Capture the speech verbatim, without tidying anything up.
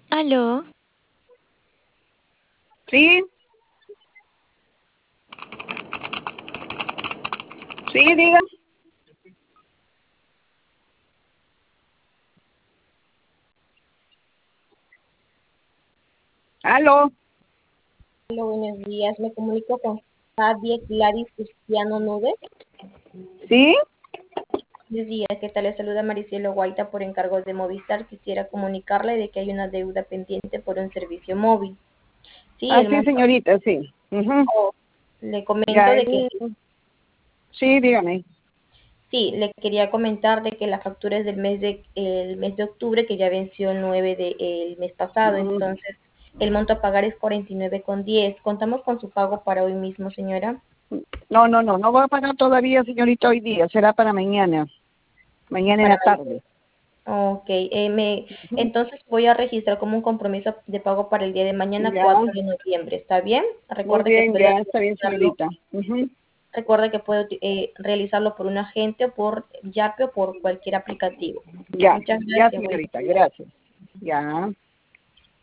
Aló, Sí, sí, diga. Aló, Hola, buenos días. Me comunico con Javier Gladys Cristiano Nube. sí. Buenos días, ¿qué tal? Le saluda Maricielo Guaita por encargos de Movistar. Quisiera comunicarle de que hay una deuda pendiente por un servicio móvil. Sí, Ah, el sí, monto, señorita, sí. Ujú. le comento Ya, de que él- sí, dígame. sí, le quería comentar de que la factura es del mes de el mes de octubre, que ya venció el nueve del mes pasado. Mm, Entonces el monto a pagar es cuarenta y nueve con diez. Contamos con su pago para hoy mismo, señora. No, no, no, no voy a pagar todavía, señorita, hoy día. Será para mañana, mañana en Para la tarde. Ok, eh, me, Ujú. entonces voy a registrar como un compromiso de pago para el día de mañana, Ya, cuatro de noviembre. ¿Está bien? muy Recuerde que bien, puede ya está bien, realizarlo, señorita. Ujú. recuerde que puede eh, realizarlo por un agente o por Yape o por cualquier aplicativo. Ya, Muchas ya, gracias. Buen señorita, gracias. Ya.